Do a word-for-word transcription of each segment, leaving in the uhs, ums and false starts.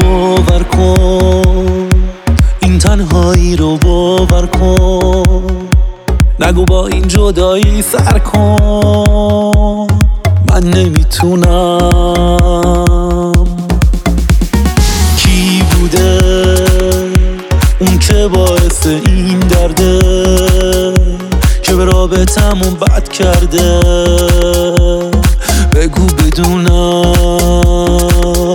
باور کن، این تنهایی رو باور کن، نگو با این جدایی سر کن، من نمیتونم. کی بوده اون که باعث این درده که به رابطمون بد کرده؟ بگو بدونم.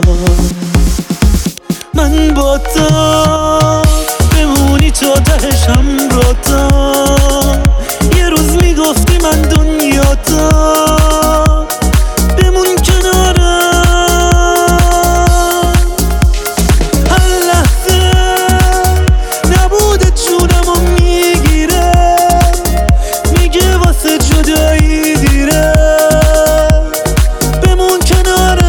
من با تا بمونی تا تهش همراه‌تم، یه روز میگفتی من دنیا تا بمون کنارم. هر لحظه نبوده جونمو میگیره، میگه واسه جدایی دیره، بمون کنارم.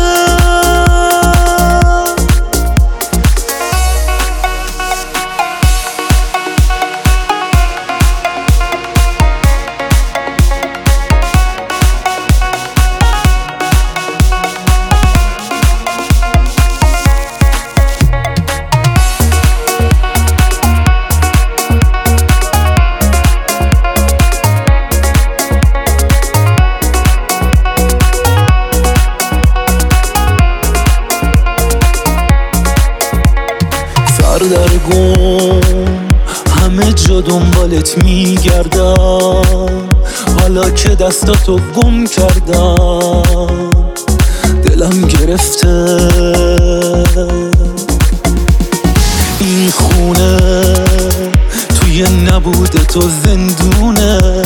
سردرگم همه جا دنبالت میگردم، حالا که دستاتو گم کردم دلم گرفته. این خونه توی نبوده تو زندونه،